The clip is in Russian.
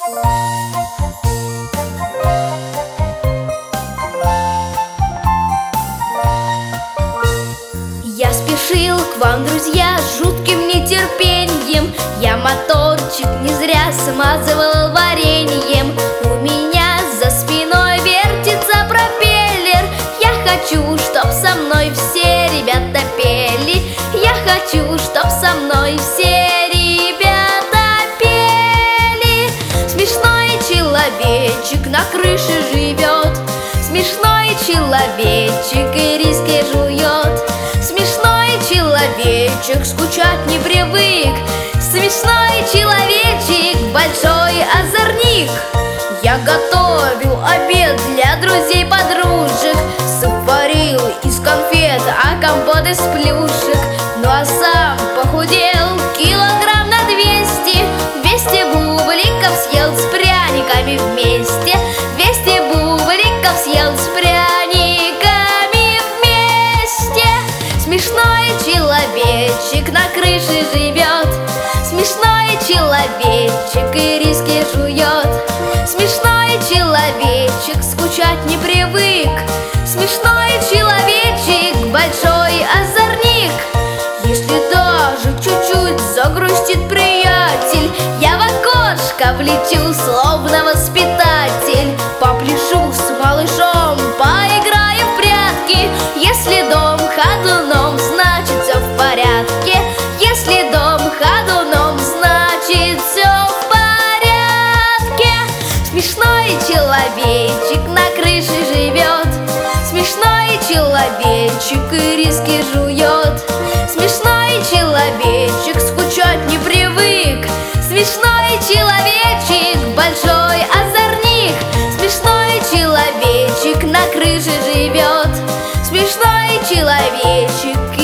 Я спешил к вам, друзья, с жутким нетерпением. Я моторчик не зря смазывал вареньем. У меня за спиной вертится пропеллер. Я хочу, чтоб со мной все ребята пели. Я хочу, чтоб со мной все ребята пели. Смешной человечек на крыше живет. Смешной человечек и риски жует. Смешной человечек скучать не привык. Смешной человечек, большой озорник. Я готовил обед для друзей-подружек. Суп варил из конфет, а компот из плюшек. Ну а сам похудел килограмм на 200. 200 бубликов съел с пряниками вместе. 200 бубликов съел с пряниками вместе. Смешной человечек на крыше живет. Смешной человечек и риски жует. Смешной человечек скучать не привык. Смешной человечек, большой озорник. Если даже чуть-чуть загрустит приятель, я в окошко влечу, словно воспитатель. Попляшу с малышом, поиграю в прятки. Если дом ходуном, значит все в порядке. Если дом ходуном, значит все в порядке. Смешной человечек на крыше живет. Смешной человечек и риски жует. Смешной человечек скучать не привык. Смешной человечек, большой озорник. Смешной человечек на крыше живет. Смешной человечек